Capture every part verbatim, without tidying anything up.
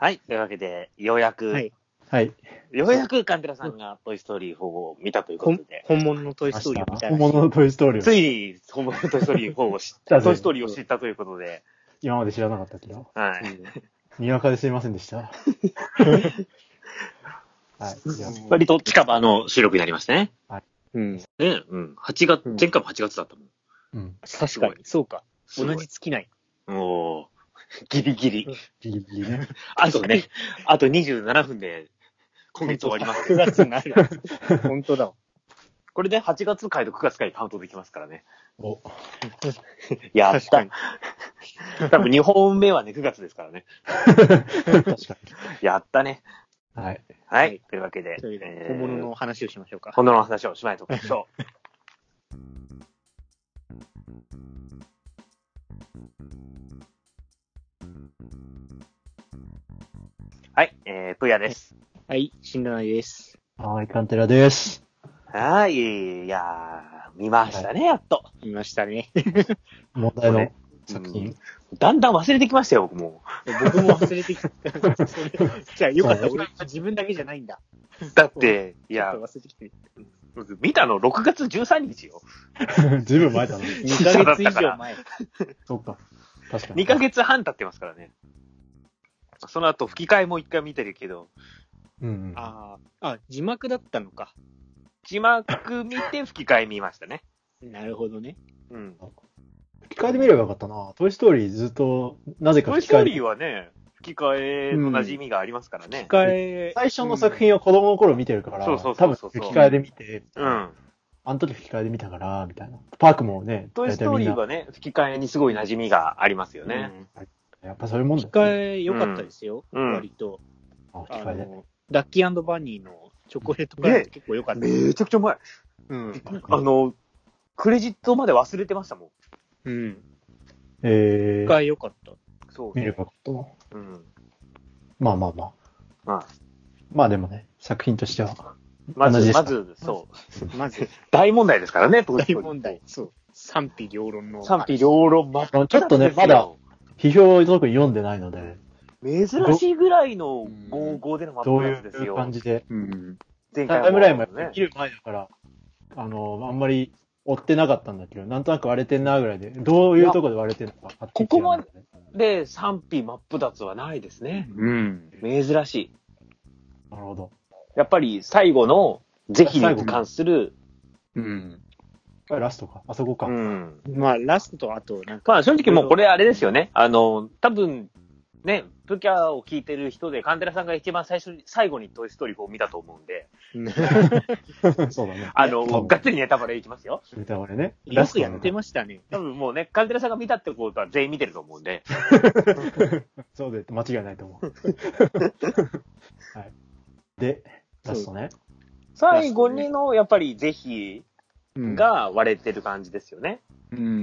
はい。というわけで、ようやく、 はい。 はい。 ようやくカンテラさんがトイストーリーフォーを見たということで。 本物のトイストーリーを見たらしい。 本物のトイストーリーを。 ついに本物のトイストーリーフォーを知った、トイストーリーを知ったということで。 今まで知らなかったけど。 はい。 にわかですいませんでした。はい。 割と近場の収録になりましたね。 はい。 うん。ね、うん。はちがつ、前回もはちがつだったもん。 うん。確かに。そうか。同じ月ない。 おー。ギリギリ。 ギリギリね。 あとね、あとにじゅうななふんで、今月終わります。 くがつになる。本当だわ。 これではちがつ回とくがつ回カウントできますからね。 お。 やった。多分にほんめはね、くがつですからね。 確かに。 やったね。 はい。 はい。というわけで、 えー、本物の話をしましょうか。 本物の話をしまいときましょう。はい、えー、プヤです。 はい、しんらないです。 はい、カンテラです。 はい、いやー、見ましたね、はい、やっと。 見ましたね。 問題の作品、ねうん。だんだん忘れてきましたよ、僕も。 僕も忘れてきた。じゃあよかった、俺自分だけじゃないんだ。 だって、いや、 忘れてきて僕見たのろくがつじゅうさんにちよ。 ずいぶん前だね。 にかげつ以上前。 そっか。確かに。 にかげつはん経ってますからね。その後吹き替えも一回見てるけど。 うん、うん。 ああ、字幕だったのか。 字幕見て吹き替え見ましたね。 なるほどね。 うん。 吹き替えで見ればよかったな。トイストーリーずっと、なぜか吹き替え。 トイストーリーはね、吹き替えの馴染みがありますからね。 吹き替え。 最初の作品を子供の頃見てるから、 そうそう多分吹き替えで見て、 うん。 あの時吹き替えで見たから、みたいな。パークもね、 トイストーリーはね、吹き替えにすごい馴染みがありますよね。 うんやっぱそういうもんだよ、ね。吹き替え良かったですよ、うん、割と。 あ、吹き替えで。 ラッキー&バニーのチョコレートカレー結構良かった。 めちゃくちゃうまい。うん。あの、クレジットまで忘れてましたもん。 うん。 えー。 吹き替え良かった。 そう。見ればよかったな。 うん。 まあまあまあ。 まあ。 まあでもね、作品としては。 まず、まず、そう。 まず、 大問題ですからね、 大問題。そう。賛否両論の。 賛否両論まちょっとね、まだ、批評を特に読んでないので。 珍しいぐらいのごじゅうごでのマップなんですよ。 どういう感じで。 うん。 前回タイムラインも見る前だから、あの、あんまり追ってなかったんだけど、なんとなく割れてんなぐらいで、どういうとこで割れてるのか。 ここまで賛否真っ二つはないですね。 うん。 珍しい。 なるほど。 やっぱり最後の是非に関する、 うん。 ラストか。あそこか。 うん。 まあ、ラストとあと、なんか。まあ、正直もうこれあれですよね。あの、多分、ね、プキャを聞いてる人で、カンテラさんが一番最初に、最後にトイストーリーフォーを見たと思うんで。 そうだね。 あの、がっつりネタバレいきますよ。 ネタバレね。 よくやってましたね。 多分もうね、カンテラさんが見たってことは全員見てると思うんで。 そうで、間違いないと思う。はい。で、ラストね。 最後にの、やっぱり是非が割れてる感じですよね。 うん。うん、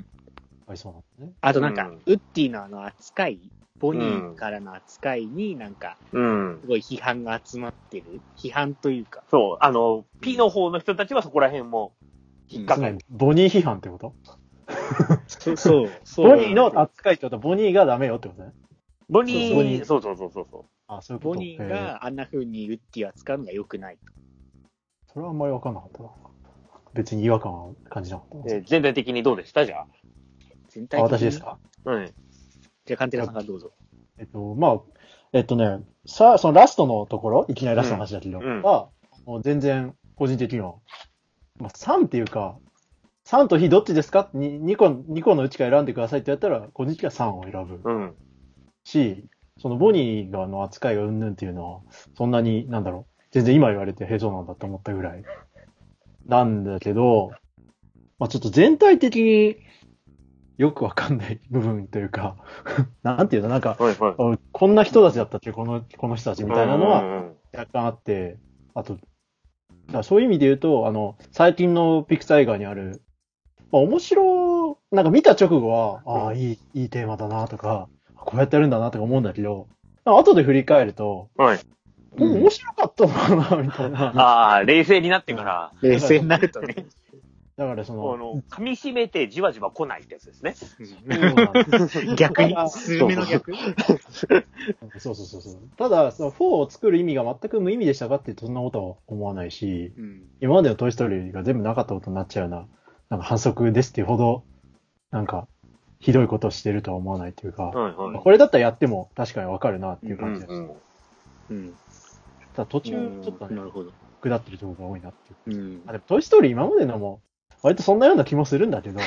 はい、そうなんですね。 あとなんか、うん、ウッディのあの扱い、ボニーからの扱いになんか、うん。すごい批判が集まってる。批判というか。 そう。あの、P の方の人たちはそこら辺も引っかかる。 ボニー批判ってことそうそう。 ボニーの扱いってことは、ボニーがダメよってことね。 ボニー、そうそうそうそうそう。 あ、そういうこと。 ボニーがあんな風にウッディを扱うのが良くないと。 それはあんまり分かんなかったな。別に違和感は感じなかった。 えー、全体的にどうでしたじゃあ。 全体的に。 あ、私ですか？ うん。 じゃあ、カンテラさんからどうぞ。 えっと、まあ、えっとね、さあ、そのラストのところ、いきなりラストの話だけど、うん、は、もう全然、個人的には、まあ、さんっていうか、さんと非どっちですか 2, 2個、2個のうちから選んでくださいってやったら、個人的にはさんを選ぶ。 うん。 し、そのボニーがの扱いがうんぬんっていうのは、そんなに、なんだろう、全然今言われて、へそうなんだと思ったぐらい。なんだけど、まあちょっと全体的によくわかんない部分というか、なんていうの、なんか、はいはい、こんな人たちだったっけ、この、この人たちみたいなのは若干あって、あと、だそういう意味で言うと、あの、最近のピクサー映画にある、まあ面白、なんか見た直後は、ああ、いい、いいテーマだなとか、こうやってやるんだなとか思うんだけど、後で振り返ると、 はい。 もう面白かったのかな、みたいな。 ああ、冷静になってから。 冷静になるとね。 だからその、 あの、噛み締めてじわじわ来ないってやつですね。 逆に、スルメの逆そうそうそうそう。ただ、そのフォーを作る意味が全く無意味でしたかって言うとそんなことは思わないし、うん、今までのトイストーリーが全部なかったことになっちゃうような、なんか反則ですっていうほど、なんか、ひどいことをしてるとは思わないというか、はいはい、これだったらやっても確かにわかるなっていう感じです。うんうん。ただ途中、ちょっとね、なるほど。下ってるところが多いなっていう。うん。あ、でもトイストーリー今までのも、割とそんなような気もするんだけど、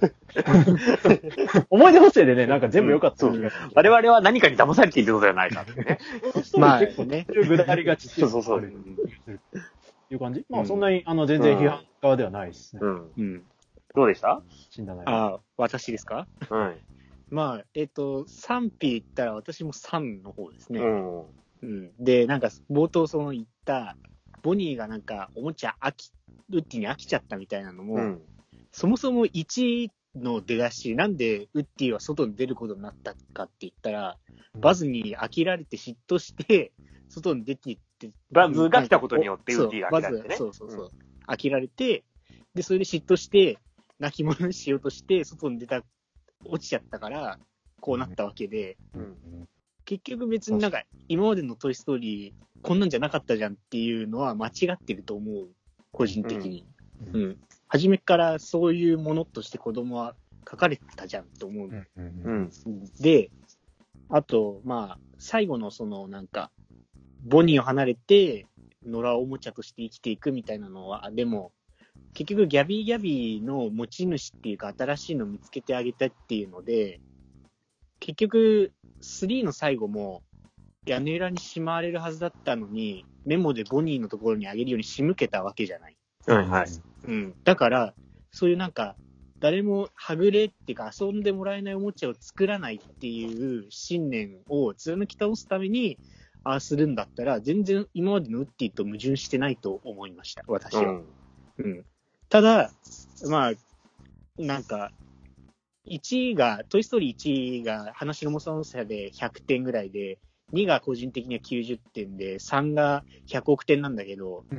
思い出補正でね、なんか全部良かった、うん、 我々は何かに騙されているのではないかってね。 まあね。 ぐだりがちっていう。 そうそうそう。 いう感じ、まあそんなに、あの、全然批判側ではないですね。 うん。うん。どうでした？ 死んだない。 ああ、私ですか？ はい。 まあ、えっと、賛否言ったら私もさんの方ですね。うん。うん。で、なんか冒頭その言った、ボニーがなんかおもちゃ飽き、ウッディに飽きちゃったみたいなのも、うん、そもそもいちの出だし、なんでウッディは外に出ることになったかって言ったら、うん、バズに飽きられて嫉妬して、外に出て行って、 バズが来たことによってウッディが飽きられてね。 そうそうそう。うん、飽きられて、で、それで嫉妬して、泣き物にしようとして、外に出た、落ちちゃったから、こうなったわけで、うんうん、結局別になんか、今までのトイストーリー、こんなんじゃなかったじゃんっていうのは間違ってると思う。個人的に。うん。うん、初めからそういうものとして子供は書かれてたじゃんと思う。うんうん、で、あと、まあ、最後のそのなんか、ボニーを離れて、野良おもちゃとして生きていくみたいなのは、でも、結局ギャビーギャビーの持ち主っていうか新しいのを見つけてあげたっていうので、結局スリーの最後も屋根裏にしまわれるはずだったのに、メモでボニーのところにあげるように仕向けたわけじゃない。 はいはい。 うん。だから、そういうなんか、誰もはぐれっていうか遊んでもらえないおもちゃを作らないっていう信念を貫き倒すために、ああするんだったら、全然今までのウッディと矛盾してないと思いました、私は。うん。うん、ただ、まあ、なんか、いちが、トイストーリーいちが話の重さの差でひゃくてんぐらいで、にが個人的にはきゅうじゅってんで、さんがひゃくおくてんなんだけど、うん、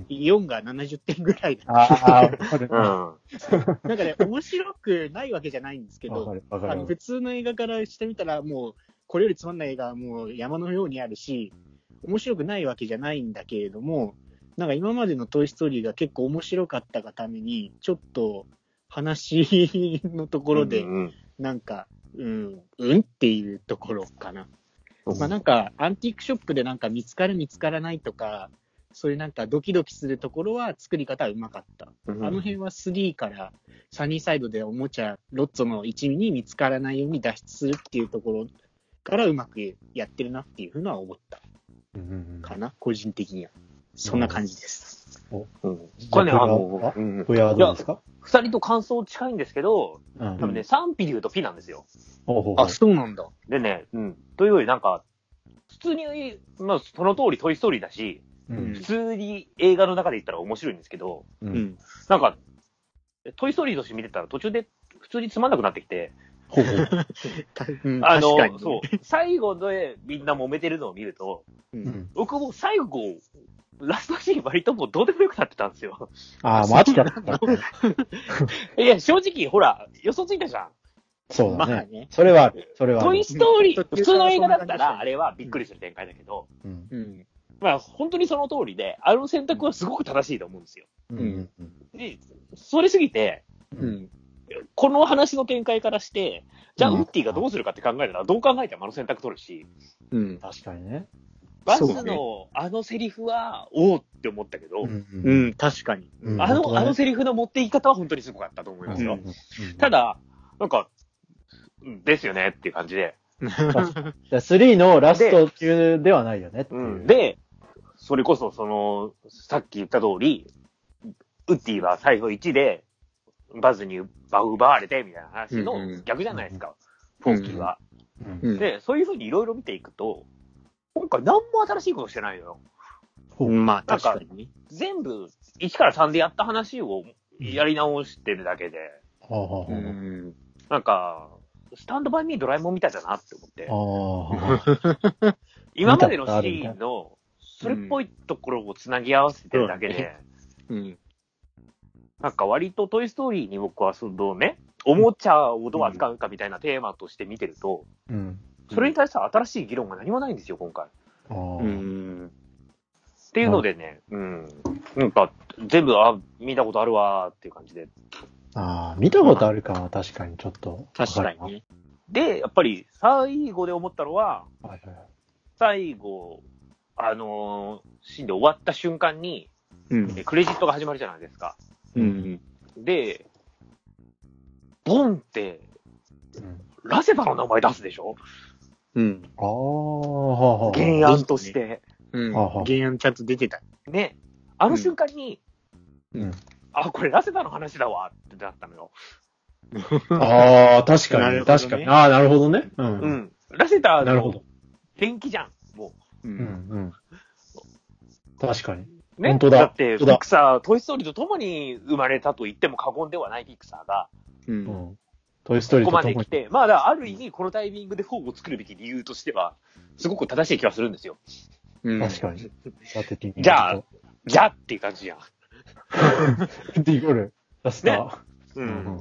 よんがななじゅってんぐらいだ。ああ、わかる。なんかね、面白くないわけじゃないんですけど、あの普通の映画からしてみたら、もう、これよりつまんない映画はもう山のようにあるし、面白くないわけじゃないんだけれども、なんか今までのトイストーリーが結構面白かったがために、ちょっと話のところで、なんか、うん、うんっていうところかな。まあなんか、アンティークショップでなんか見つかる見つからないとか、そういうなんかドキドキするところは作り方はうまかった。あの辺はスリーからサニーサイドでおもちゃ、ロッツォの一味に見つからないように脱出するっていうところからうまくやってるなっていうふうのは思ったかな、個人的には。そんな感じです。 おうん、これね、あの、うん、いや、どうですか？ 二人と感想近いんですけど、うん、多分ね、賛否で言うとピなんですよ。 あ、そうなんだ。 でね、うん。というよりなんか、普通に、まあ、その通りトイストーリーだし、うん、普通に映画の中で言ったら面白いんですけど、うん、なんか、トイストーリーとして見てたら途中で普通につまんなくなってきて、ほうほうあの、ね、そう、最後でみんな揉めてるのを見ると、うん、僕も最後、ラストシーン割ともうどうでもよくなってたんですよ。 ああ、マジだった。 いや、正直、ほら、予想ついたじゃん。 そうだね。まあね。それはある。それはある。 トイストーリー、普通の映画だったら、あれはびっくりする展開だけど、うんうん、まあ、本当にその通りで、あの選択はすごく正しいと思うんですよ。うんうんうん、で、それすぎて、うん、この話の展開からして、じゃあ、ウッディがどうするかって考えたら、どう考えてもあの選択取るし、 うん、確かにね。 バスのあのセリフは、おおって思ったけど、 うん、うん、確かに。 あの、ね、あのセリフの持っていき方は本当にすごかったと思いますよ。うんうんうん、ただ、なんか、ですよねっていう感じで。 スリーのラスト級ではないよねっていう。 うん、で、それこそ、その、さっき言った通り、ウッディは最後いちで、バズに奪われて、みたいな話の逆じゃないですか、うんうん、フォーキーは、うん。で、そういう風にいろいろ見ていくと、今回何も新しいことしてないのよ。 うん、まあ、確かにね。 全部、いちからさんでやった話をやり直してるだけで、うん、なんか、スタンドバイミードラえもんみたいだなって思って。今までのシーンの、それっぽいところをつなぎ合わせてるだけで、うんうん、 なんか割とトイストーリーに僕はそのね、おもちゃをどう扱うかみたいなテーマとして見てると、うん、それに対しては新しい議論が何もないんですよ、今回。うん、っていうのでね、うん。なんか、全部、あ、見たことあるわーっていう感じで。 ああ、見たことあるかは確かにちょっと。 確かにね。 で、やっぱり最後で思ったのは、はいはい、最後、あのー、シーンで終わった瞬間に、うん、クレジットが始まるじゃないですか。うん、で、ボンって、うん、ラセバの名前出すでしょ？うん。ああ、原案として。 うん。原案ちゃんと出てた。 ね。あの瞬間に、うん。うん、あ、これラセバの話だわってなったのよ。 ああ、確かに、ね、確かに。ああ、なるほどね。 うん。うん。ラセタの電気じゃん、もう。うん。うん。 確かに。 ね、 本当だ。 だって、ピクサー、トイストーリーと共に生まれたと言っても過言ではないピクサーが、うん。うん、 トイストーリーとここまで来て、まあ、だある意味、このタイミングでフォーを作るべき理由としては、すごく正しい気がするんですよ。 うん。確かに。 じゃあ、じゃあっていう感じやん。 ディゴル、ラスター。ね、 うん。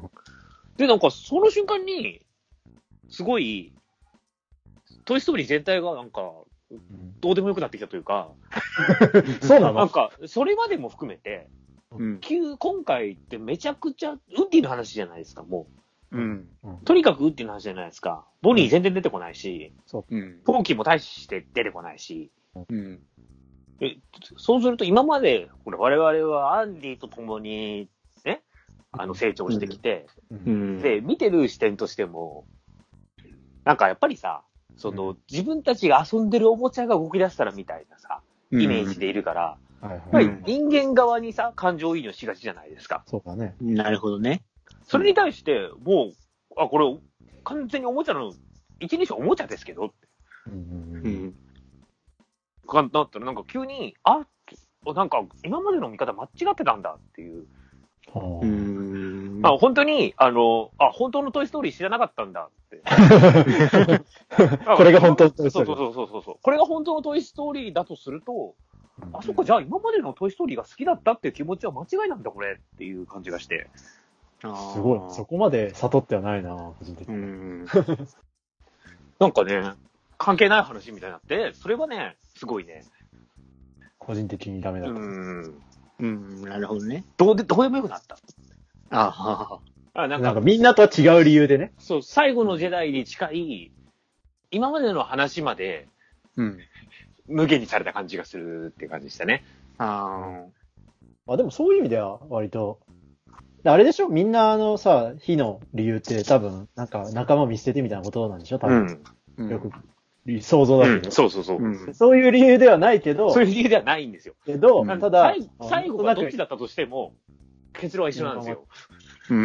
で、なんか、その瞬間に、すごい、トイストーリー全体がなんか、どうでもよくなってきたというか、 そうなの？ なんか、それまでも含めて、うん、今回ってめちゃくちゃ、ウッディの話じゃないですか、もう。うん。とにかくウッディの話じゃないですか。ボニー全然出てこないし、うん、ポーキーも大して出てこないし、うん、えそうすると今まで、これ我々はアンディと共に、ね、あの成長してきて、うん、で、見てる視点としても、なんかやっぱりさ、その、うん、自分たちが遊んでるおもちゃが動き出したらみたいなさ、イメージでいるから、うん、やっぱり人間側にさ、感情移入しがちじゃないですか。 そうだね。 なるほどね。 それに対して、もう、あ、これ、完全におもちゃの、一人称おもちゃですけどって。うん。かなったら、なんか急に、あ、なんか今までの見方間違ってたんだっていう。うん。あ、本当に、あの、あ、本当のトイストーリー知らなかったんだって。 これが本当のトイストーリー。 そうそうそうそうそう。これが本当のトイストーリーだとすると、あ、そっか、じゃあ今までのトイストーリーが好きだったっていう気持ちは間違いなんだ、これっていう感じがして。 すごい。そこまで悟ってはないな、個人的に。うん。 なんかね、関係ない話みたいになって、それはね、すごいね。 個人的にダメだと。うん。うん、なるほどね。 どうで、どうでもよくなった。 ああ。あ、なんか、なんかみんなとは違う理由でね。 そう、最後のジェダイに近い、今までの話まで、うん。無限にされた感じがするっていう感じでしたね。 ああ。まあでもそういう意味では割と、あれでしょみんなあのさ、火の理由って多分、なんか仲間を見捨ててみたいなことなんでしょ多分。うん、よく、想像だけど、うん。 そうそうそう、 うん。そういう理由ではないけど。 そういう理由ではないんですよ。 けど、うん、ただ最、最後がどっちだったとしても、結論は一緒なんですよ。 うん。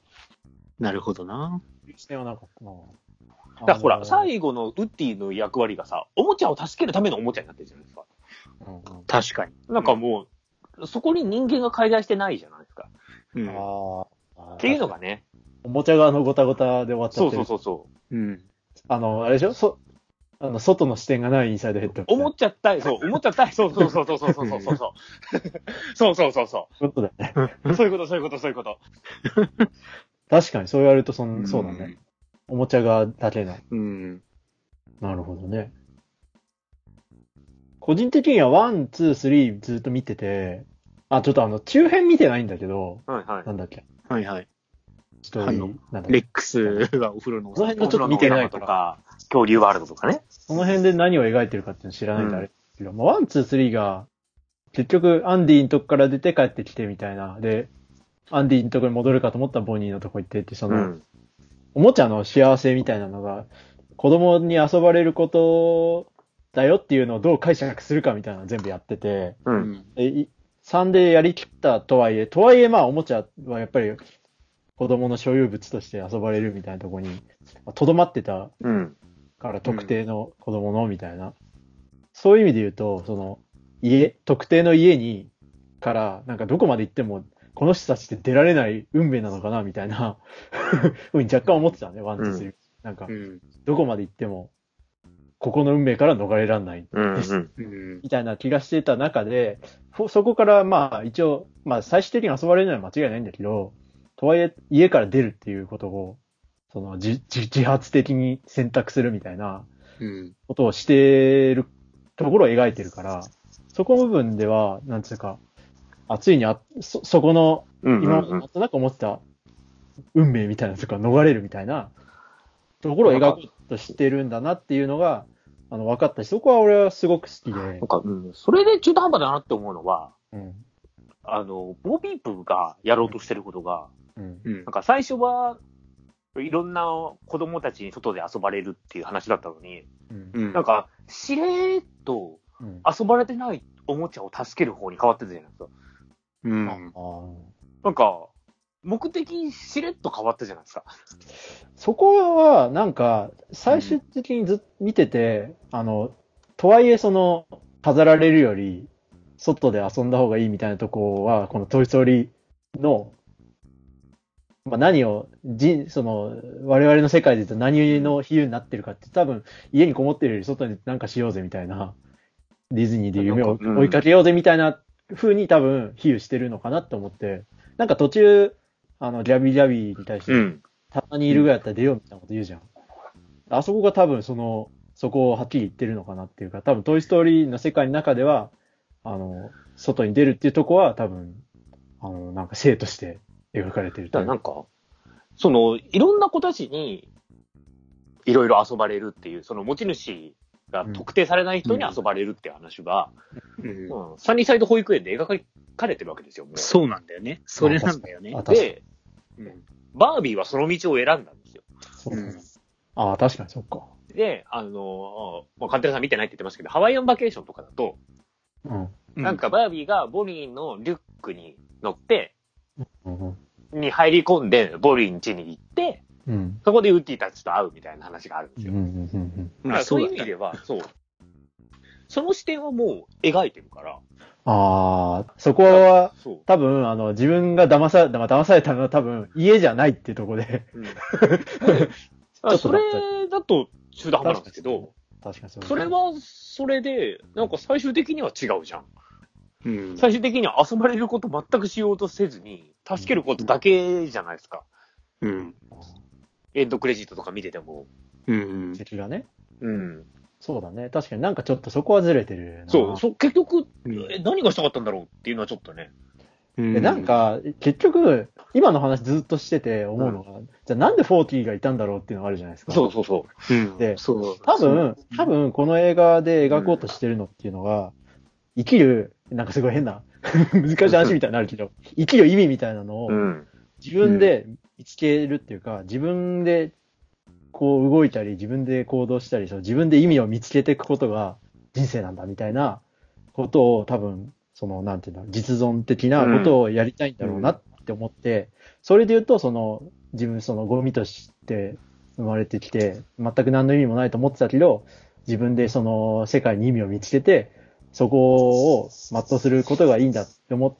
なるほどな。 視点はなんか、まあ、だからほら、最後のウッディの役割がさ、おもちゃを助けるためのおもちゃになってるじゃないですか。 うんうん、確かに。 なんかもう、そこに人間が介在してないじゃないですか。うん、あっていうのがね。 おもちゃ側のごたごたで終わっちゃってる。 そうそうそうそう。うん。 あの、あれでしょそ、あの、外の視点がないインサイドヘッド。 思っちゃったい、そう、思っちゃったい、そうそうそうそうそうそうそうそう。そうそうそうそう。 そういうことだよね。そういうこと、そういうこと、そういうこと。 確かに、そう言われるとそん、そうだね。おもちゃ側だけの。うん。なるほどね。個人的にはワン、ツー、スリーずっと見てて、あ、ちょっとあの、中編見てないんだけど、はいはい。なんだっけ。 はいはい。 ストーリー、なんだレックスがお風呂の。 その辺のちょっと見てないとか、恐竜ワールドとかね。 その辺で何を描いてるかっていうの知らないんだ、あれ。けど、まあ、ワン、ツー、スリーが、結局、アンディのとこから出て帰ってきてみたいな。で、アンディのとこに戻るかと思ったらボニーのとこ行ってって、その、うん、おもちゃの幸せみたいなのが、子供に遊ばれることだよっていうのをどう解釈するかみたいなのを全部やってて、うん、さんでやりきったとはいえ、とはいえまあおもちゃはやっぱり子供の所有物として遊ばれるみたいなところにとどまってたから特定の子供のみたいな。そういう意味で言うと、その家、特定の家にからなんかどこまで行ってもこの人たちって出られない運命なのかなみたいなふうに若干思ってたね、ワン、ツー、スリー。なんか、どこまで行ってもここの運命から逃れられないです、うんうん、みたいな気がしてた中で、そこからまあ一応、まあ最終的に遊ばれるのは間違いないんだけど、とはいえ家から出るっていうことを、その自、自発的に選択するみたいなことをしてるところを描いてるから、そこの部分では、なんつうか、あ、ついにあ、そ、そこの、今、なんとなく思ってた運命みたいなとか逃れるみたいなところを描こうとしてるんだなっていうのが、あの、分かったし、そこは俺はすごく好きで。 なんか、うん、それで中途半端だなって思うのは、うん、あの、ボーピープがやろうとしてることが、うん、なんか最初はいろんな子供たちに外で遊ばれるっていう話だったのに、うん、なんか、しれーっと遊ばれてないおもちゃを助ける方に変わってたじゃないですか。うん。なんか、目的しれっと変わったじゃないですか。 そこは、なんか、最終的にずっと見てて、うん、あの、とはいえその、飾られるより、外で遊んだ方がいいみたいなとこは、このトイストーリーの、まあ、何を、じ、その、我々の世界で言うと何の比喩になってるかって、多分、家にこもってるより外になんかしようぜみたいな、ディズニーで夢を追いかけようぜみたいな風に多分、比喩してるのかなと思って、なんか途中、あの、ジャビジャビに対して、うん、たまにいるぐらいだったら出ようみたいなこと言うじゃん。あそこが多分その、そこをはっきり言ってるのかなっていうか、多分トイストーリーの世界の中では、あの、外に出るっていうとこは多分、あの、なんか性として描かれてるという。 だからなんか、その、いろんな子たちに、いろいろ遊ばれるっていう、その持ち主が特定されない人に遊ばれるっていう話が、うんうんうん、サニーサイド保育園で描かれてるわけですよ。もうそうなんだよね。それなんだよね。 で、うん、バービーはその道を選んだんですよ。 そう、うん、ああ、確かにそっか。 で、あの、まあ、カンテラさん見てないって言ってましたけど、ハワイアンバケーションとかだと、うん、なんかバービーがボリーのリュックに乗って、うん、に入り込んで、ボリーん家に行って、うん、そこでウッディたちと会うみたいな話があるんですよ。うんうんうんうん、だからそういう意味では、そう。その視点はもう描いてるから。 ああ、そこは、多分、あの、自分が騙された、騙されたのは多分、家じゃないっていうところで。うん、ちょっとそれだと中途半端なんだけど、 確かにそう。 それは、それで、なんか最終的には違うじゃん。うん、最終的には遊ばれること全くしようとせずに、助けることだけじゃないですか。うん。エンドクレジットとか見てても。 うん。敵がね。うん。そうだね。確かになんかちょっとそこはずれてるな。 そう、そう、結局、え、何がしたかったんだろうっていうのはちょっとね。 うん、なんか、結局、今の話ずっとしてて思うのが、うん、じゃあなんでフォーティーがいたんだろうっていうのがあるじゃないですか。 そうそうそう。うん、 で、そう多分、多分この映画で描こうとしてるのっていうのが、生きる、なんかすごい変な、難しい話みたいになるけど、生きる意味みたいなのを、自分で見つけるっていうか、自分でこう動いたり、自分で行動したり、その自分で意味を見つけていくことが人生なんだみたいなことを多分、その、なんていうんだ、実存的なことをやりたいんだろうなって思って、うん、それで言うと、その、自分そのゴミとして生まれてきて、全く何の意味もないと思ってたけど、自分でその世界に意味を見つけて、そこを全うすることがいいんだって思って、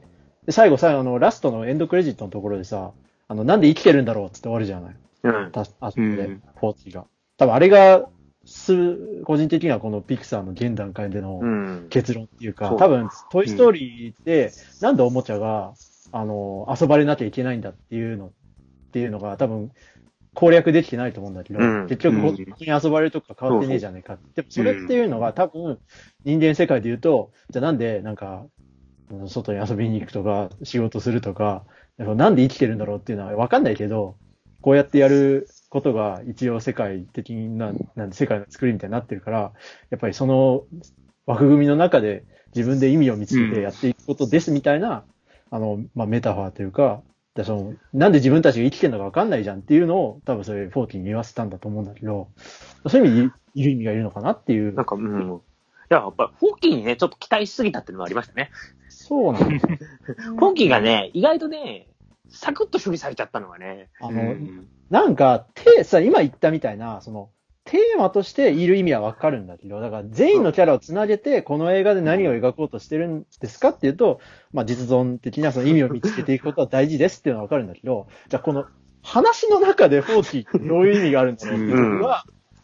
で最後さ、あの、ラストのエンドクレジットのところでさ、あの、なんで生きてるんだろうって終わるじゃない。うん。た、あそこで、うん、フォーティーが。多分あれが、す、個人的にはこのピクサーの現段階での結論っていうか、うん、多分、トイストーリーで、なんでおもちゃが、あの、遊ばれなきゃいけないんだっていうの、っていうのが多分、攻略できてないと思うんだけど、うん、結局、本当に遊ばれるとか変わってねえじゃねえかって。でもそれっていうのが多分、人間世界で言うと、じゃあなんで、なんか、外に遊びに行くとか、仕事するとか、なんで生きてるんだろうっていうのはわかんないけど、こうやってやることが一応世界的な、なんで世界の作りみたいになってるから、やっぱりその枠組みの中で自分で意味を見つけてやっていくことですみたいな、うん、あの、まあ、メタファーというか、でそのなんで自分たちが生きてるのかわかんないじゃんっていうのを多分それフォーティーに言わせたんだと思うんだけど、そういう意味でいる意味がいるのかなっていう。 なんか、うん。いや、やっぱフォーティーにね、ちょっと期待しすぎたっていうのもありましたね。 そうなんですよ。 フォーティーがね、意外とね、サクッと処理されちゃったのがね。 あの、うん、なんか、て、さ、今言ったみたいな、その、テーマとしている意味はわかるんだけど、だから全員のキャラをつなげて、この映画で何を描こうとしてるんですかっていうと、まあ実存的なその意味を見つけていくことは大事ですっていうのはわかるんだけど、じゃあこの話の中でフォーティーってどういう意味があるんだろうっていうのは、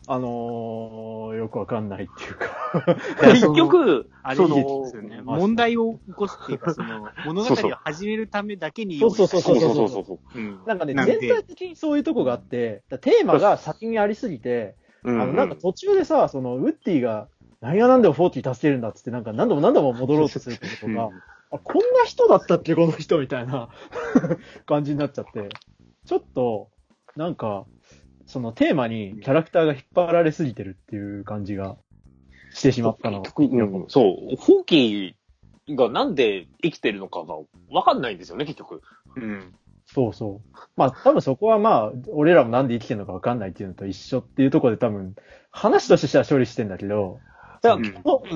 あのー、よくわかんないっていうか結局、 あれですよね。問題を起こすっていうか、その、物語を始めるためだけに用意そうそうそうそうそうそうそう。 うん、なんかね、全体的にそういうとこがあって、テーマが先にありすぎて、あの、なんか途中でさ、その、ウッディが、何が何でもフォーティー助けるんだっつって、なんか何度も何度も戻ろうとするってことが、うん、あ、こんな人だったっけ、この人みたいな感じになっちゃって、ちょっと、なんか、そのテーマにキャラクターが引っ張られすぎてるっていう感じがしてしまったの。 うん、そう。フォーキーがなんで生きてるのかがわかんないんですよね、結局。 うん。そうそう。まあ多分そこはまあ、俺らもなんで生きてるのかわかんないっていうのと一緒っていうところで多分、話としては処理してんだけど、 だから、うん、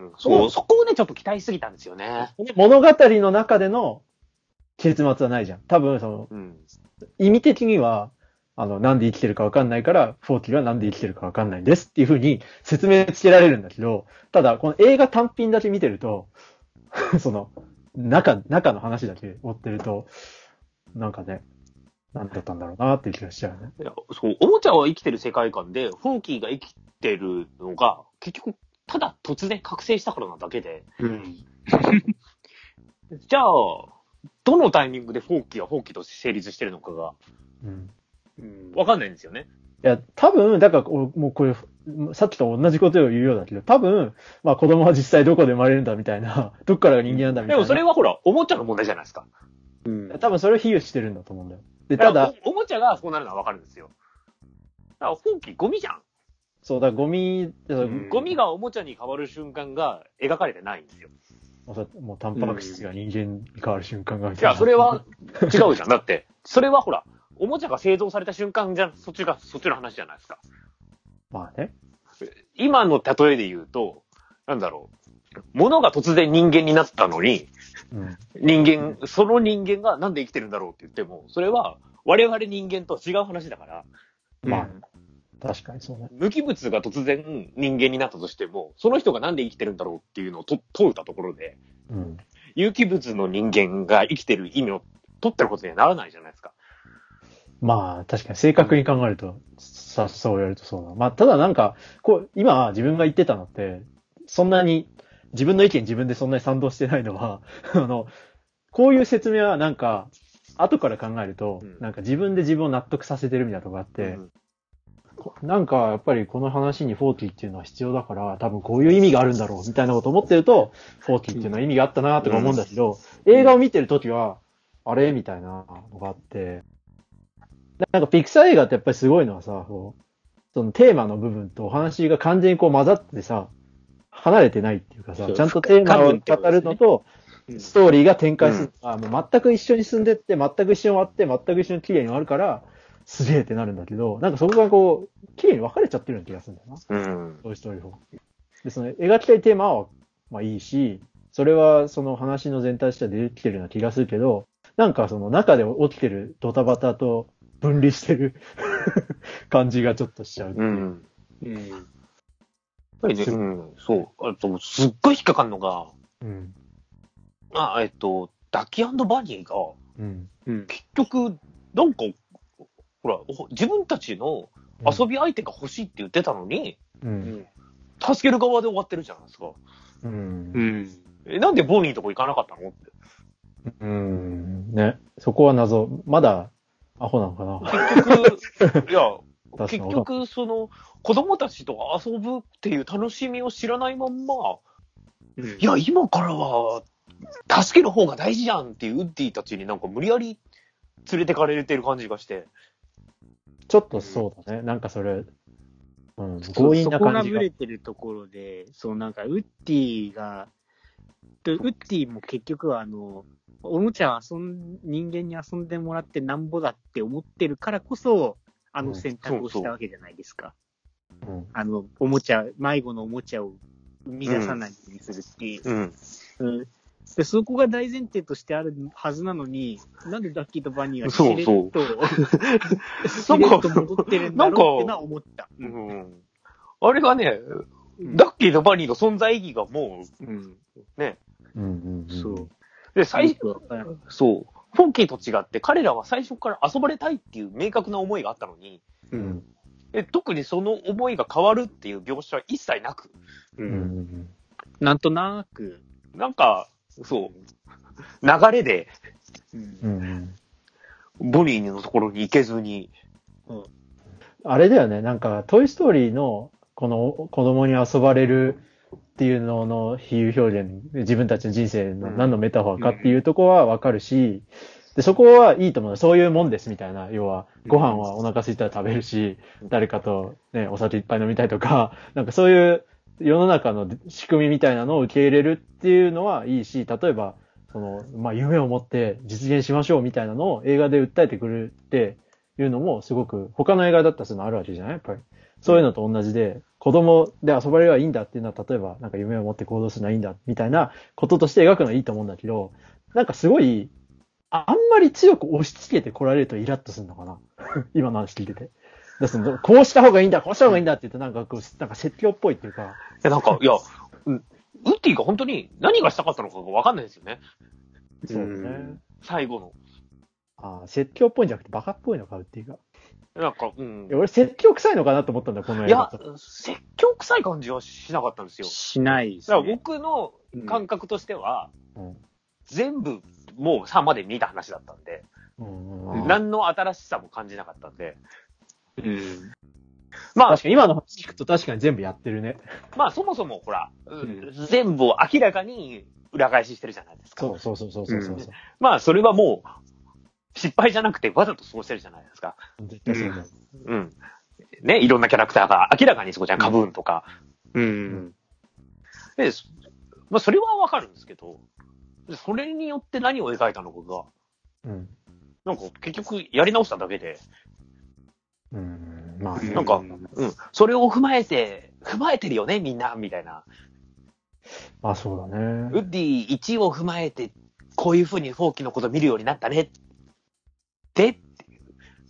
そう、そこをね、ちょっと期待しすぎたんですよね。 物語の中での結末はないじゃん。多分、その、うん、意味的には、あの、なんで生きてるかわかんないから、フォーティーはなんで生きてるかわかんないんですっていう風に説明つけられるんだけど、ただ、この映画単品だけ見てると、その、中、中の話だけ追ってると、なんかね、なんだったんだろうなっていう気がしちゃうね。 いや、そう、おもちゃは生きてる世界観で、フォーキーが生きてるのが、結局、ただ突然覚醒したからなだけで。うん、じゃあ、どのタイミングでフォーキーはフォーキーとして成立してるのかが、うんうん、わかんないんですよね。 いや、多分、だから、もうこれ、さっきと同じことを言うようだけど、多分、まあ子供は実際どこで生まれるんだみたいな、どっからが人間なんだみたいな。 でもそれはほら、おもちゃの問題じゃないですか。 うん。多分それを比喩してるんだと思うんだよ。で、ただお、おもちゃがそうなるのはわかるんですよ。だから、フォーキーゴミじゃん。 そう、だからゴミ、 うん、ゴミがおもちゃに変わる瞬間が描かれてないんですよ。 もうタンパク質が人間に変わる瞬間が、 うん、いや、それは違うじゃん。だって、それはほら、おもちゃが製造された瞬間じゃ、そっちが、そっちの話じゃないですか。 まあね。 今の例えで言うと、なんだろう。物が突然人間になったのに、うん、人間、その人間がなんで生きてるんだろうって言っても、それは我々人間と違う話だから。 まあ、うん、確かにそうね。 無機物が突然人間になったとしても、その人がなんで生きてるんだろうっていうのをと問うたところで、うん、有機物の人間が生きてる意味を取ってることにはならないじゃないですか。 まあ、確かに正確に考えると、さ、そう言われるとそうだ。まあ、ただなんか、こう、今自分が言ってたのって、そんなに、自分の意見自分でそんなに賛同してないのは、あの、こういう説明はなんか、後から考えると、うん、なんか自分で自分を納得させてるみたいなとこがあって、うん、なんかやっぱりこの話にフォーティーっていうのは必要だから、多分こういう意味があるんだろうみたいなことを思ってると、フォーティーっていうのは意味があったなとか思うんだけど、うん、映画を見てるときは、あれみたいなのがあって、なんかピクサー映画ってやっぱりすごいのはさ、こうそのテーマの部分とお話が完全にこう混ざってさ、離れてないっていうかさ、ちゃんとテーマを語るのと、ストーリーが展開する、うん、あもう全く一緒に進んでって、全く一緒に終わって、全く一緒に綺麗に終わるから、すげえってなるんだけど、なんかそこがこう、綺麗に分かれちゃってるような気がするんだよな。うん。そういうストーリーを。で、その描きたいテーマは、まあいいし、それはその話の全体としては出てきてるような気がするけど、なんかその中で起きてるドタバタと分離してる感じがちょっとしちゃうっていう。うん。うん。やっぱりね、うん、そう。あと、すっごい引っかかるのが、うん。あ、えっと、ダッキー&バニーが、うん。結局、なんか、ほら、自分たちの遊び相手が欲しいって言ってたのに、うん。助ける側で終わってるじゃないですか。うん。うん。え、なんでボニーとこ行かなかったのって。 うん。ね。そこは謎。まだ、アホなのかな。 結局、いや、結局、その、子供たちと遊ぶっていう楽しみを知らないまんま、うん、いや、今からは、助ける方が大事じゃんっていうウッディたちになんか無理やり連れてかれてる感じがして。 ちょっとそうだね。なんかそれ、うん、強引な感じが。そこがブレてるところで、そうなんかウッディが、ウッディも結局はあの、おもちゃを遊ん、人間に遊んでもらってなんぼだって思ってるからこそ、あの選択をしたわけじゃないですか。うん、あの、おもちゃ、迷子のおもちゃを生み出さないようにするっていう。うんうん、でそこが大前提としてあるはずなのに、なんでダッキーとバニーがしれっと、しれっと戻ってるんだろうってのは思った。うん、 あれがね、うん、ダッキーとバニーの存在意義がもう、うん、ね、うんうんうん、そう。で、最初、そう。フォンキーと違って、彼らは最初から遊ばれたいっていう明確な思いがあったのに、うん、 で特にその思いが変わるっていう描写は一切なく、 うん、なんとなく、 なんか、そう、流れで、 うんうん、 ボニーのところに行けずに、 うん、あれだよね、なんか、トイストーリーの、この子供に遊ばれるっていうのの比喩表現、自分たちの人生の何のメタファーかっていうところはわかるし、で、そこはいいと思う。そういうもんですみたいな。要は、ご飯はお腹空いたら食べるし、誰かとね、お酒いっぱい飲みたいとか、なんかそういう世の中の仕組みみたいなのを受け入れるっていうのはいいし、例えば、その、まあ、夢を持って実現しましょうみたいなのを映画で訴えてくるっていうのもすごく、他の映画だったらそういうのあるわけじゃないやっぱり。そういうのと同じで、子供で遊ばれればいいんだっていうのは、例えば、なんか夢を持って行動するのはいいんだ、みたいなこととして描くのはいいと思うんだけど、なんかすごい、あんまり強く押し付けて来られるとイラッとするのかな今の話聞いてて。だそのこうした方がいいんだ、こうした方がいいんだって言うと、なんかこう、なんか説教っぽいっていうか。いや、なんか、いや、ウッディが本当に何がしたかったのかがわかんないですよね。 そうね。 最後の。 ああ、説教っぽいんじゃなくてバカっぽいのか、ウッディが。 なんか、うん。 いや俺、説教臭いのかなと思ったんだ、この映画。 いや、説教臭い感じはしなかったんですよ。 しないですね。だから僕の感覚としては、うん、全部、もうさんまで見た話だったんで、うんうん、何の新しさも感じなかったんで。 うん、まあ、確かに今の話聞くと確かに全部やってるね。 まあ、そもそも、ほら、うん、全部を明らかに裏返ししてるじゃないですか。 そうそうそうそうそうそう、うん。 まあ、それはもう、失敗じゃなくてわざとそうしてるじゃないですか。 絶対そうだ、 うん。うん。ね、いろんなキャラクターが明らかにそこじゃん、カブーンとか。 うん。うん、 で、まあ、それはわかるんですけど、それによって何を描いたのかが、うん。なんか結局やり直しただけで、 うん。まあ、 なんか、うん。それを踏まえて、踏まえてるよね、みんな、みたいな。 あ、そうだね。 ウッディいちを踏まえて、こういう風にフォーキーのこと見るようになったね。でっていう。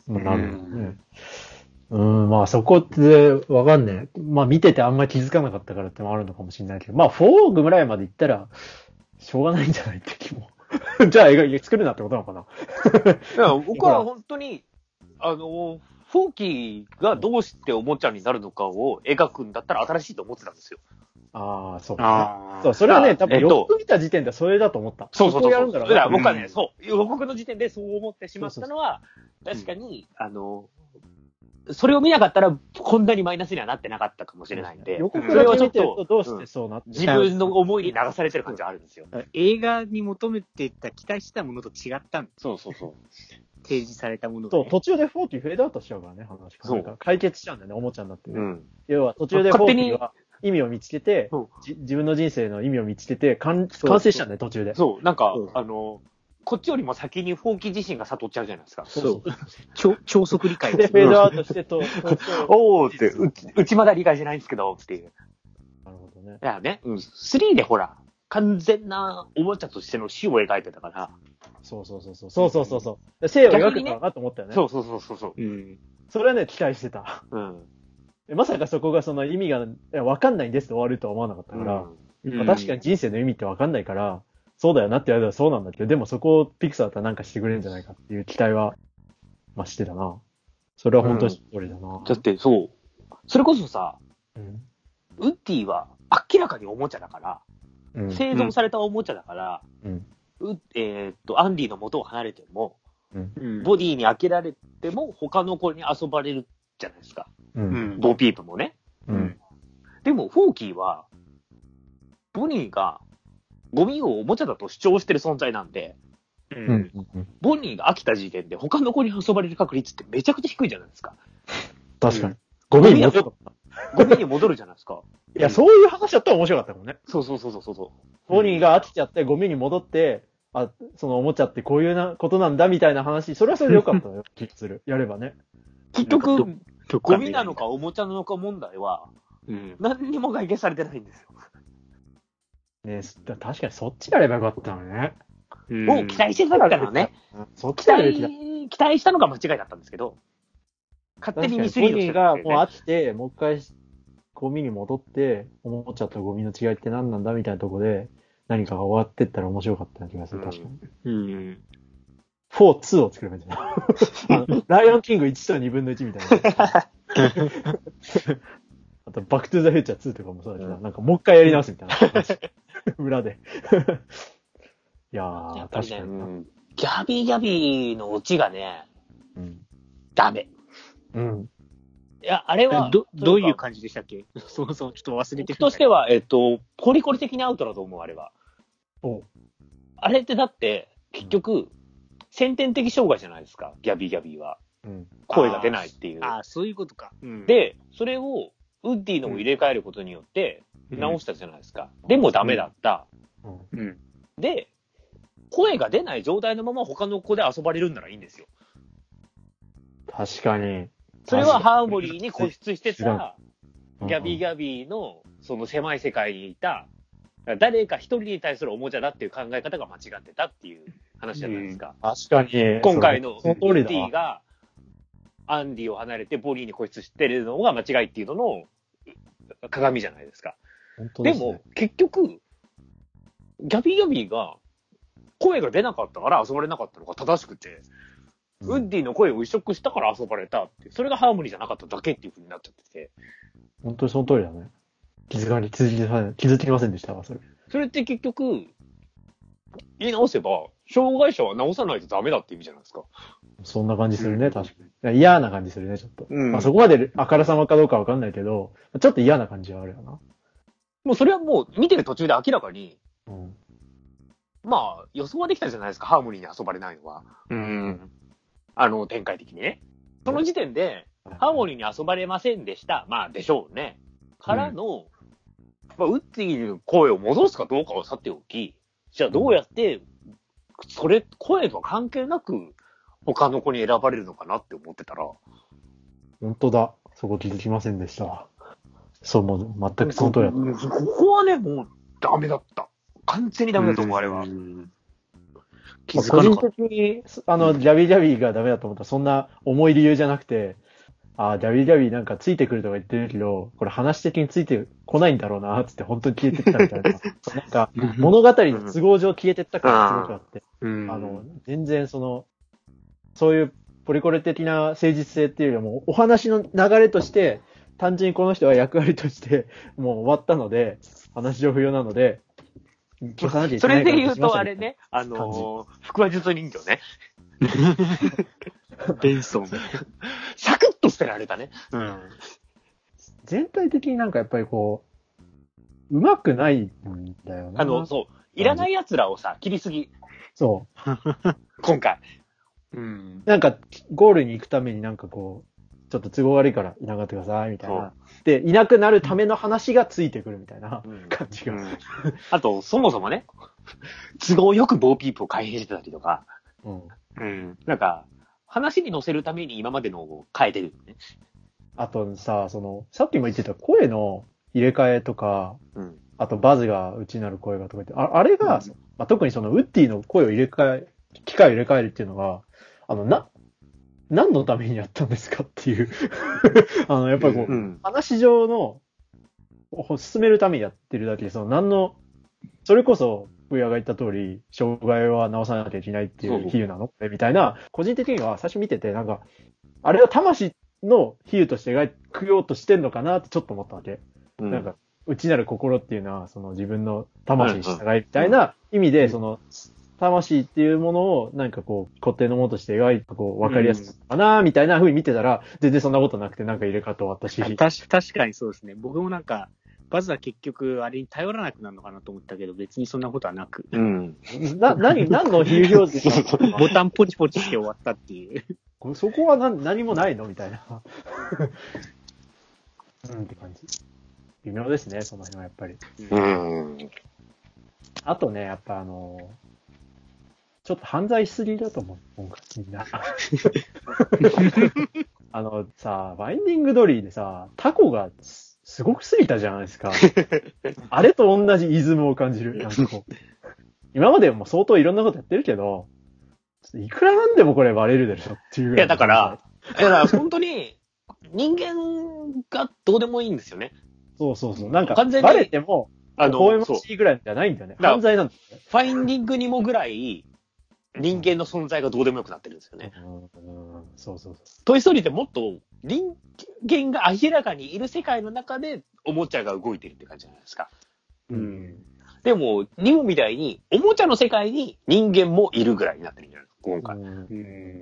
まあ、なるほどね。うん、うんまあそこってわかんねえ。まあ見ててあんまり気づかなかったからってのもあるのかもしれないけど、まあフォーぐらいまで行ったら、しょうがないんじゃないって気も。じゃあ映画作るなってことなのかな。 いや僕は本当に、あの、フォーキーがどうしておもちゃになるのかを描くんだったら新しいと思ってたんですよ。 ああ、そうか。そう、それはね、多分予告見た時点でそれだと思った。 そうそうそう。 やるんだろうな。僕はね、うん、そう、予告の時点でそう思ってしまったのは、そうそうそう確かに、うん、あの、それを見なかったら、こんなにマイナスにはなってなかったかもしれないんで、 予告それはちょっと、どうしてそうなって、 うん、自分の思いに流されてる感じはあるんですよ。 映画に求めていた、期待したものと違ったんです。 そうそうそう。 提示されたものが、ね。そう、途中でフォーキーフェードアウトしちゃうからね、話。 そう。 解決しちゃうんだよね、おもちゃになってね。 うん。 要は、途中でフォーキーは意味を見つけて、自分の人生の意味を見つけて、完成しちゃうんだよ、途中で。 そう、なんか、あの、こっちよりも先にフォーキー自身が悟っちゃうじゃないですか。 そう。超、超速理解で、フェードアウトしてと、 おーって、うち、うちまだ理解してないんですけど、っていう。 なるほどね。 いやね、うん。スリーでほら、完全なおもちゃとしての死を描いてたから。 そうそうそうそう。そうそうそうそう。生を描くのかなと思ったよね。 そうそうそうそうそう。 うん。 それはね、期待してた。 うん。 まさかそこがその意味が、いや、わかんないんですって終わるとは思わなかったから、うんまあ、確かに人生の意味ってわかんないから、そうだよなって言われたらそうなんだけど、でもそこをピクサーだったらなんかしてくれるんじゃないかっていう期待は、まあしてたな。それは本当に通りだな、 うん。だって、そう。それこそさ、うん、ウッディは明らかにおもちゃだから、うん、製造されたおもちゃだから、うんうえー、っと、アンディの元を離れても、うん、ボディに開けられても他の子に遊ばれるじゃないですか。うん、ボーピープもね、うん。でも、フォーキーは、ボニーがゴミをおもちゃだと主張してる存在なんで、うん、ボニーが飽きた時点で他の子に遊ばれる確率ってめちゃくちゃ低いじゃないですか。 確かに。 ゴミに戻る。ゴミに戻るじゃないですか。 いや、そういう話だったら面白かったもんね。 そうそうそうそうそう。 ボニーが飽きちゃってゴミに戻って、あ、そのおもちゃってこういうなことなんだみたいな話、それはそれでよかったよ。気がする。やればね。 結局、ゴミなのかおもちゃなのか問題は、うん、何にも解決されてないんですよ。 ねえ、確かにそっちやればよかったのね。 を期待してたからね。そっち期待、期待したのが間違いだったんですけど、勝手にミスリードしてた、ね。ボニーがもう飽きて、もう一回ゴミに戻って、おもちゃとゴミの違いって何なんだみたいなところで、何かが終わってったら面白かったような気がする、確かに。うん。フォー、ツーを作ればいいんじゃないライオンキングいちとにぶんのいちみたいな。 あと、バックトゥーザフューチャーツーとかもそうだけど、うん、なんかもう一回やり直すみたいな。裏で。いやー、 やっぱりね、 確かに、うん。 ギャビーギャビーのオチがね、うん、ダメ。 うん。 いや、あれは、 ど、どういう感じでしたっけ？そもそもちょっと忘れてる。 としては、えっと、コリコリ的なアウトだと思う、あれは。 おあれってだって、結局、うん、先天的障害じゃないですか、ギャビーギャビーは。うん、声が出ないっていう。 ああ、そういうことか。 うん、で、それを、ウッディのを入れ替えることによって、直したじゃないですか。うん、でもダメだった。うんうん、で、声が出ない状態のまま他の子で遊ばれるんならいいんですよ。 確かに。 それはハーモニーに固執してた、ギャビーギャビーのその狭い世界にいた、誰か一人に対するおもちゃだっていう考え方が間違ってたっていう話じゃないですか。 うん、確かに。 今回のウッディがアンディを離れてボリーに固執してるのが間違いっていうのの鏡じゃないですか。 本当ですね、 でも結局、ギャビーギャビーが声が出なかったから遊ばれなかったのが正しくて、うん、ウッディの声を移植したから遊ばれたって、それがハーモニーじゃなかっただけっていう風になっちゃってて。 本当にその通りだね。気づかに、気づき、気づきませんでしたわ、それ。 それって結局、言い直せば、障害者は直さないとダメだって意味じゃないですか。 そんな感じするね、うん、確かに。嫌な感じするね、ちょっと。うん、まあそこまであからさまかどうかわかんないけど、ちょっと嫌な感じはあるよな。 もうそれはもう見てる途中で明らかに、うん、まあ予想はできたじゃないですか、ハーモニーに遊ばれないのは。うん。あの展開的にね。その時点で、ハーモニーに遊ばれませんでした。まあでしょうね。からの、うんまあ、ウッディの声を戻すかどうかはさておき、じゃあどうやって、それ、声とは関係なく、他の子に選ばれるのかなって思ってたら。 本当だ。そこ気づきませんでした。そう、もう全くその通りだった。 ここはね、もうダメだった。完全にダメだと思う、あれは。 気づかなかった。個人的に、あの、ジャビージャビーがダメだと思ったら、そんな重い理由じゃなくて、ああ、ジャビージャビーなんかついてくるとか言ってるけど、これ話的についてこないんだろうな、つって本当に消えてったみたいな。なんか、物語の都合上消えてった感がすごくあって、うん、あの、全然その、そういうポリコレ的な誠実性っていうよりも、お話の流れとして、単純にこの人は役割として、もう終わったので、話上不要なので、 消さなきゃいけない。それで言うとあれね、あのー、腹話術人形ね。 ベンソン。 サクッと捨てられたね。 うん。全体的になんかやっぱりこう、うまくないんだよな。 あの、そう。いらない奴らをさ、切りすぎ。 そう。 今回。 うん。なんか、ゴールに行くためになんかこう、ちょっと都合悪いからいなくなってください、みたいな。で、いなくなるための話がついてくるみたいな感じが。うんうん、 あと、そもそもね、都合よくボーピープを改変してたりとか、うん。うん。なんか、話に乗せるために今までのを変えてる、ね。 あとさ、その、さっきも言ってた声の入れ替えとか、うん、あとバズが内なる声がとか言って、あ, あれが、うんまあ、特にそのウッディの声を入れ替え、機械を入れ替えるっていうのが、あの、な、何のためにやったんですかっていう。あの、やっぱりこう、うん、話上の、進めるためにやってるだけで、その何の、それこそ、上谷が言った通り、障害は直さなきゃいけないっていう比喩なのみたいな、個人的には最初見てて、なんか、あれは魂の比喩として描くようとしてんのかなってちょっと思ったわけ。うん、なんか、内なる心っていうのは、その自分の魂に従いみたいな意味で、うん、その、魂っていうものをなんかこう、固定のものとして描いて、こう、わかりやすくかなみたいな風に見てたら、全然そんなことなくて、なんか入れ替わって終わったし。 確確かにそうですね。僕もなんか、バズは結局、あれに頼らなくなるのかなと思ったけど、別にそんなことはなく。 うん。な、何、何の比喩表示ボタンポチポチして終わったっていう。 そこは何、何もないのみたいな。うんって感じ。微妙ですね、その辺はやっぱり。うん。あとね、やっぱあの、ちょっと犯罪しすぎだと思う、今回みんな。あのさ、バインディングドリーでさ、タコが、すごく過ぎたじゃないですか。あれと同じイズムを感じる。なんかこう今までも相当いろんなことやってるけど、いくらなんでもこれバレるでしょっていうぐらい。 いや、だから、だから本当に人間がどうでもいいんですよね。 そうそうそう。なんか、バレても、あの、微笑ましいぐらいじゃないんだよね。犯罪なんだよね。 ファインディングにもぐらい、 人間の存在がどうでもよくなってるんですよね。 うん、そうそうそう。 トイストーリーってもっと人間が明らかにいる世界の中でおもちゃが動いてるって感じじゃないですか。 うん。 でも、ニムみたいにおもちゃの世界に人間もいるぐらいになってるんじゃないですか、今回。うん、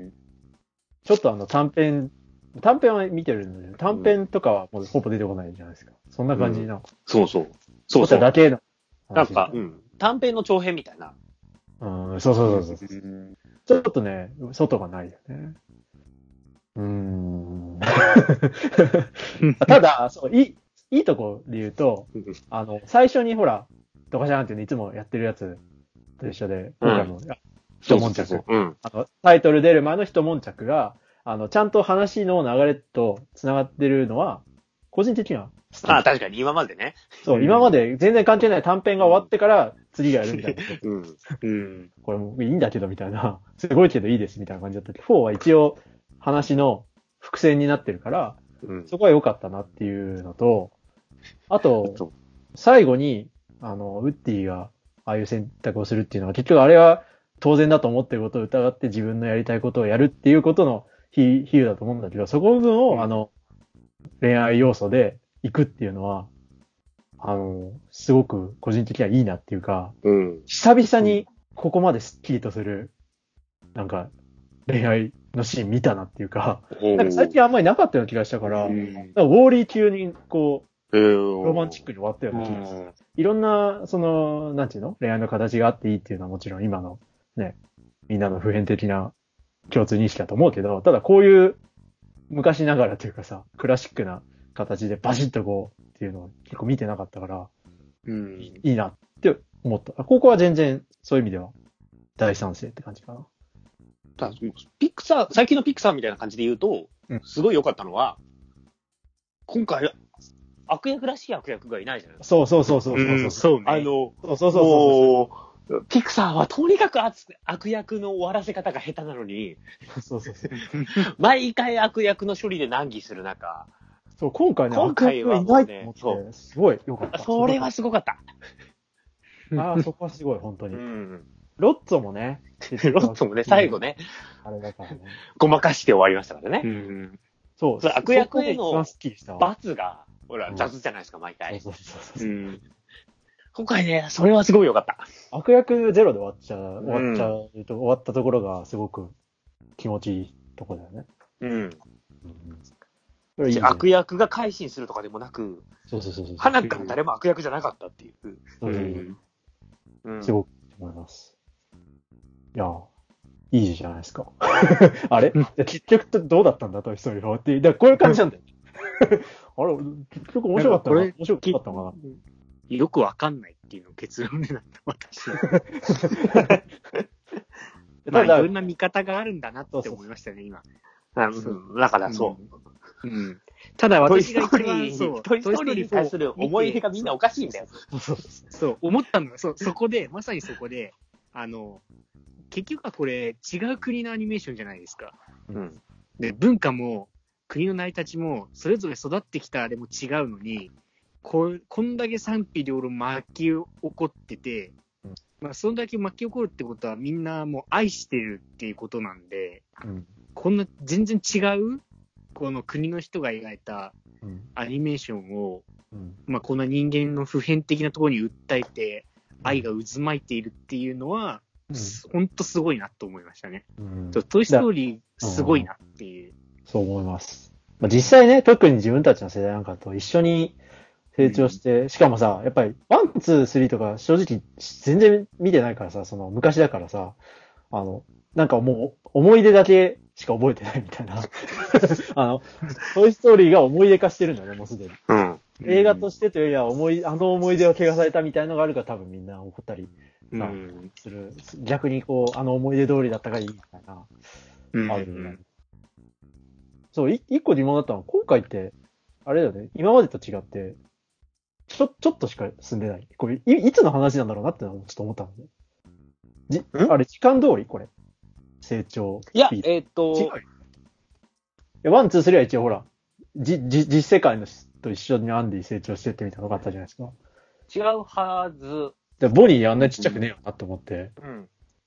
ちょっとあの短編、短編は見てるんで、短編とかはもうほぼ出てこないじゃないですか。そんな感じな、うん。 そうそう。 そうそう。だけの。 なんか、うん。短編の長編みたいな。 うん、そうそうそうそう。うん、ちょっとね、外がないよね。うーん。ただ、そう、いい、いいとこで言うと、あの、最初にほら、ドカジャンっていうのいつもやってるやつと一緒で、今回も、一悶着。あの、タイトル出る前の一悶着が、あの、ちゃんと話の流れと繋がってるのは、個人的には。 ああ、確かに今までね。 そう、今まで全然関係ない短編が終わってから次がやるみたいな。 うん。うん。 これもいいんだけどみたいな。すごいけどいいですみたいな感じだったけど、フォーは一応話の伏線になってるから、うん、そこは良かったなっていうのと、あと、最後に、あの、ウッディがああいう選択をするっていうのは、結局あれは当然だと思ってることを疑って自分のやりたいことをやるっていうことの比喩だと思うんだけど、そこの部分を、うん、あの、恋愛要素で行くっていうのは、あの、すごく個人的にはいいなっていうか、うん、久々にここまですっきりとする、なんか、恋愛のシーン見たなっていうか、なんか最近あんまりなかったような気がしたから、うん、なんかウォーリー級にこう、ロマンチックに終わったような気がする。いろんな、その、なんていうの恋愛の形があっていいっていうのはもちろん今のね、みんなの普遍的な共通認識だと思うけど、ただこういう昔ながらというかさ、クラシックな形でバシッとこうっていうのを結構見てなかったから、うん、いいなって思った。ここは全然そういう意味では大賛成って感じかな。 ただピクサー、最近のピクサーみたいな感じで言うと、うん、すごい良かったのは、今回、悪役らしい悪役がいないじゃないですか。 そうそうそうそうそう、うん。 そうね。あの、そうそうそうそう。ピクサーはとにかく悪役の終わらせ方が下手なのに、 そうそうそう。 毎回悪役の処理で難儀する中、 そう、今回ね、今回は、ね、悪役いないと思って、すごい良かった。 それはすごかった。 ああ、そこはすごい、本当に。うん、ロッツォもね、 ロッツォもね、最後ね、 あれだからね。 ごまかして終わりましたからね。うん、 そう、 そ悪役への罰が、ほら、雑じゃないですか、毎回。 そうそうそうそう、うん。 今回ね、それはすごい良かった。 悪役ゼロで終わっちゃう、終わっちゃう、うん、終わったところがすごく気持ちいいところだよね。うん。 うん、いい悪役が改心するとかでもなく、 そうそうそうそう。 花から誰も悪役じゃなかったっていう。 うん。うん、すごく思います。いや、いいじゃないですか。あれ結局どうだったんだと、一人がって。だからこういう感じなんだよ。あれ結局面白かったのかな面白かったのかなよくわかんないっていうの結論になった、私は。まあ、いろんな見方があるんだなって思いましたね、今。 あのだからそう。 うん。うん、ただ私が一番そう、トイストーリーに対する思い入れがみんなおかしいんだよ。 そう、そう、思ったのが、そう、そこで、まさにそこで、あの、結局はこれ違う国のアニメーションじゃないですか。うん。で、文化も、国の成り立ちも、それぞれ育ってきたあれも違うのに、こ, こんだけ賛否両論巻き起こってて、うん、まあ、そんだけ巻き起こるってことはみんなもう愛してるっていうことなんで、うん、こんな全然違う、この国の人が描いたアニメーションを、うん、まあ、こんな人間の普遍的なところに訴えて、愛が渦巻いているっていうのは、うん、ほんとすごいなと思いましたね。うん、トイストーリーすごいなっていう。 そう思います。まあ、実際ね、特に自分たちの世代なんかと一緒に成長して、うん、しかもさ、やっぱりワン、ツー、スリーとか正直全然見てないからさ、その昔だからさ、あの、なんかもう思い出だけしか覚えてないみたいな。あの、トイストーリーが思い出化してるんだね、もうすでに。うん、映画としてというよりは思い、あの思い出を汚されたみたいなのがあるから多分みんな怒ったり、うん、する。逆にこう、あの思い出通りだったからいいみたいな。うん、あるんだね。そう、い一個疑問だったのは、今回って、あれだよね、今までと違って、ちょ、ちょっとしか進んでない。これ、い、いつの話なんだろうなってのはちょっと思ったんで。じ、あれ、時間通りこれ。成長。 いや、えー、っと、 違う。いや、ワン、ツー、スリーは一応ほら、じ、じ、実世界のと一緒にアンディ成長してってみたいなのがあったじゃないですか。 違うはず。 でボニーあんなにちっちゃくねえよなって思って。うん。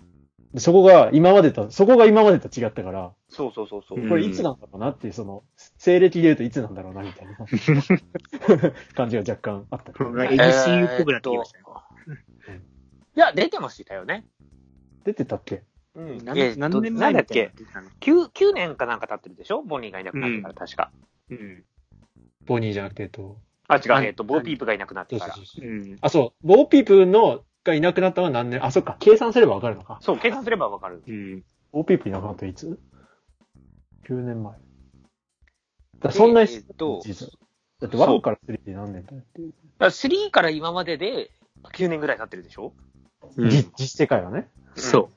でそこが今までと、そこが今までと違ったから、 そうそうそうそう。 これいつなんだろうなっていう、その、西暦で言うといつなんだろうな、みたいな感じが若干あった。 エムシーユー っぽくなってきましたよ。 いや、出てましたよね。 出てたっけ？ うん。何年前だっけ 9, 9年かなんか経ってるでしょボニーがいなくなってから、確か。 うん。ボニーじゃなくて、えっと。 あ、違う、えっと、ボーピープがいなくなってから。 そうそうそう、うん、あ、そう。ボーピープの、がいなくなったのは何年？あ、そっか。計算すればわかるのか。 そう、計算すればわかる。 うん。ボーピープいなくなったいつ ?きゅう 年前。だそんなに、えっと、だっていちからさんって何年だよっていう。 だからさんから今までできゅうねんぐらい経ってるでしょ、 うん、実、実世界はね。 そう。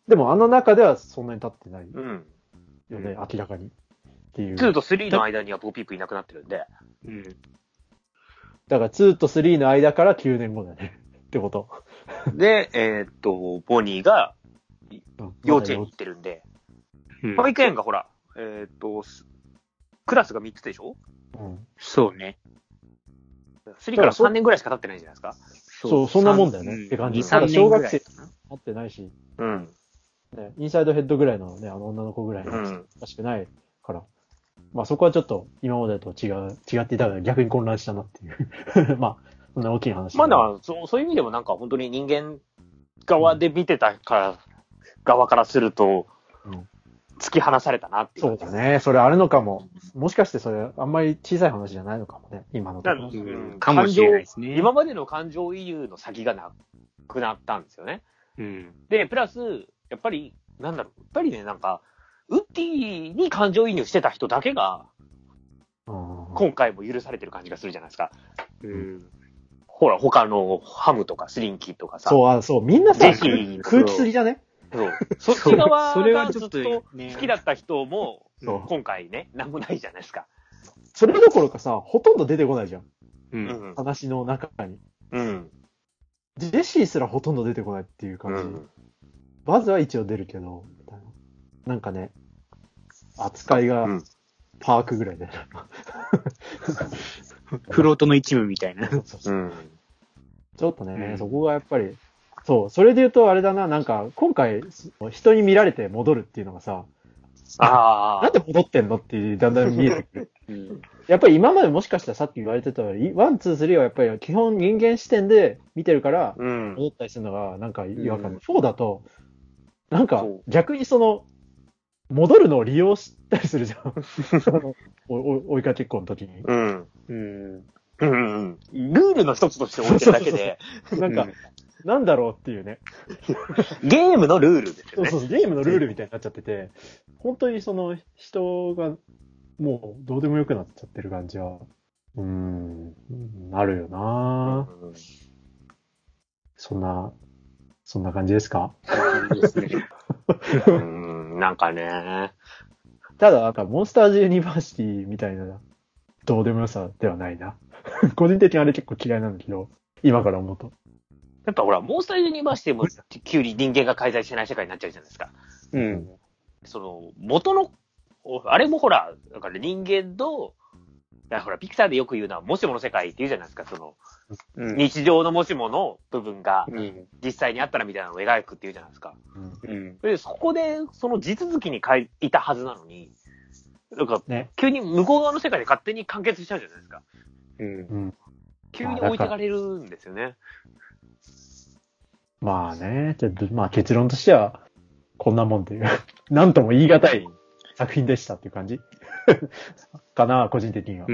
でもあの中ではそんなに経ってない。 うん。 よね、明らかに。っていう。 にとさんの間にはボーピープいなくなってるんで。 うん。だからにとさんの間からきゅうねんごだね。ってこと。 で、えー、っと、ボニーが幼稚園に行ってるんで、うん、保育園がほら、えー、っと、クラスがみっつでしょ？ うん。そうね。 さんからさんねんぐらいしか経ってないんじゃないですか？ そう、そんなもんだよね。って感じ。 に、さんねんぐらい。小学生経ってないし。 うん。 ね、インサイドヘッドぐらいのね、あの女の子ぐらいの、うん、らしくないから。まあそこはちょっと今までと違う、違っていたから逆に混乱したなっていう。まあ、そんな大きい話。 まあだからそう、そういう意味でもなんか本当に人間側で見てたから、うん、側からすると、うん、突き放されたなっていう。 そうだね。それあるのかも。もしかしてそれあんまり小さい話じゃないのかもね。今のところ。 うん、かもしれないですね。今までの感情移入の先がなくなったんですよね。うん。で、プラス、やっぱり、なんだろう、やっぱりね、なんか、ウッディに感情移入してた人だけが、今回も許されてる感じがするじゃないですか。うん。ほら、他のハムとかスリンキーとかさ。 そう、あ、そう、みんなさ、空気釣りじゃね？ そう。そっち側がずっと好きだった人も、今回ね、なんもないじゃないですか。 それどころかさ、ほとんど出てこないじゃん。うん。話の中に。うん。ジェシーすらほとんど出てこないっていう感じ。うん、バズは一応出るけど、みたいな。なんかね、扱いがパークぐらいで。 フロートの一部みたいな。 そうそうそう、うん、ちょっとね、うん、そこがやっぱり、そう、それで言うとあれだな、なんか、今回、人に見られて戻るっていうのがさ、ああ。なんで戻ってんのってだんだん見えてくる。うん、やっぱり今までもしかしたらさっき言われてたより、ワン、ツー、スリーはやっぱり基本人間視点で見てるから、戻ったりするのがなんか違和感。うん、フォーだと、なんか逆にその、戻るのを利用したりするじゃん。お追いかけっこの時に。うん。うん。 うん。ルールの一つとして置いてるだけで。 なんか、なんだろうっていうね。 ゲームのルールですよね。 そうそう、ゲームのルールみたいになっちゃってて、本当にその人がもうどうでもよくなっちゃってる感じは、うーん、なるよな、うん、そんな、そんな感じですか？そうですね。 うーん、なんかね。 ただ、なんかモンスターズユニバーシティみたいな、どうでもよさではないな。個人的にあれ結構嫌いなんだけど、今から思うと。 やっぱほら、モンスターユニバーシティも急に人間が介在してない世界になっちゃうじゃないですか。うん。その、元の、あれもほら、だから人間と、だからほら、ピクサーでよく言うのは、もしもの世界って言うじゃないですか、その、うん、日常のもしもの部分が、実際にあったらみたいなのを描くって言うじゃないですか。うん。で、そこで、その地続きに書いたはずなのに、なんか、ね、急に向こう側の世界で勝手に完結しちゃうじゃないですか。うん。急に置いてかれるんですよね。 まあね、ちょっと、まあ結論としては、こんなもんという、なんとも言い難い作品でしたっていう感じかな、個人的には。うん。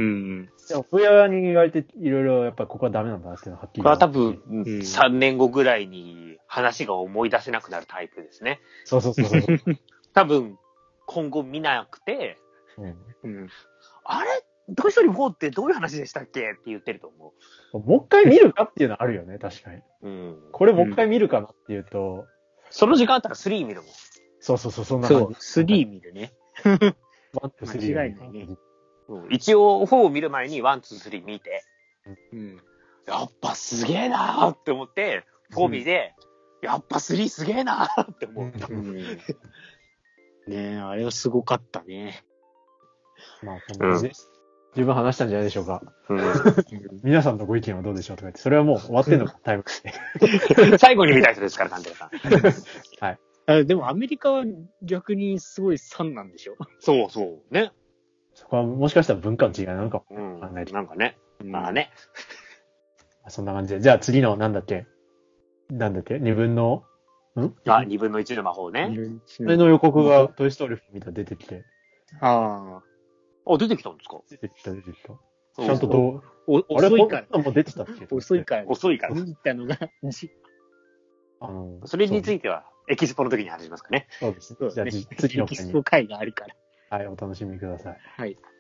でも、親に言われて、いろいろやっぱここはダメなんだっていうのははっきり。 これは多分、うん、さんねんごぐらいに話が思い出せなくなるタイプですね。 そうそうそうそう。 多分、今後見なくて、うんうん、あれトイストーリーフォーってどういう話でしたっけって言ってると思う。もう一回見るかっていうのはあるよね、確かに。うん、これもう一回見るかなっていうと、うん、 その時間あったらスリー見るもん。 そうそうそう、そんな感じ。そう、 スリー見るね。 ワン、ツー、スリー。間違いないね。 一応、フォーを見る前にワン、ツー、スリー見て、うん、やっぱすげえなーって思って、フォー見て、うん、やっぱスリーすげえなーって思った。うん、ねえ、あれはすごかったね。 まあ、こんな感じです。うん、十分話したんじゃないでしょうか。うん、皆さんのご意見はどうでしょうとか言って、それはもう終わってんのか、タイムって。 最後に見た人ですから、関係さん。 はい。 あでもアメリカは逆にすごいさんなんでしょ？ そうそう。ね。 そこはもしかしたら文化の違いなのかうん。 も考えて。 なんかね。まあね。 そんな感じで。じゃあ次のなんだっけなんだっけ二分のんあ、二分の一の魔法ね。 それの予告がトイストーリー見たら出てきて。 ああ。あ、出てきたんですか？ 出てきた、出てきた。ちゃんとどう、 お遅いから。 あれ、もう出てたっけ？ 遅いから。 遅いから。 見たのが、 あの、それについては、エキスポの時に話しますかね。 そうですね。 そうですね。 じゃあ次のエキスポ会があるから。 はい、お楽しみください。 はい。